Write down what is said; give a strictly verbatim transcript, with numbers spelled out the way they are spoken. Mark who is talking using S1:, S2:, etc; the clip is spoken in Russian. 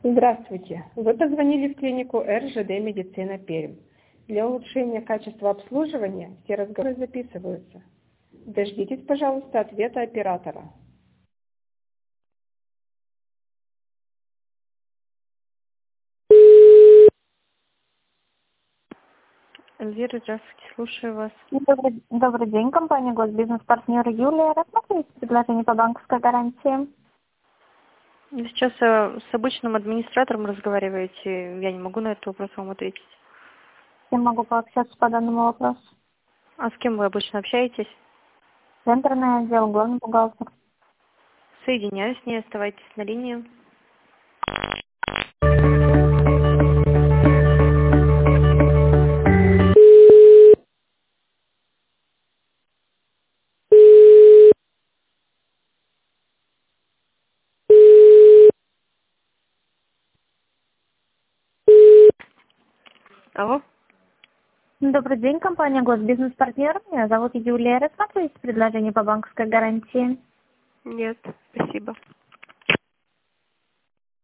S1: Здравствуйте. Вы позвонили в клинику эр жэ дэ «Медицина Пермь». Для улучшения качества обслуживания все разговоры записываются. Дождитесь, пожалуйста, ответа оператора.
S2: Эльвира, здравствуйте, слушаю вас.
S3: Добрый, добрый день, компания Госбизнес-партнер Юлия. Рассмотрите предложение по банковской гарантии.
S2: Вы сейчас э, с обычным администратором разговариваете, я не могу на этот вопрос вам ответить.
S3: Я могу пообщаться по данному вопросу.
S2: А с кем вы обычно общаетесь?
S3: Центрный отдел, главный бухгалтер.
S2: Соединяюсь с ней, оставайтесь на линии. Алло?
S3: Добрый день, компания Госбизнес-партнер. Меня зовут Юлия. Рассмотрите предложение по банковской гарантии.
S2: Нет, спасибо.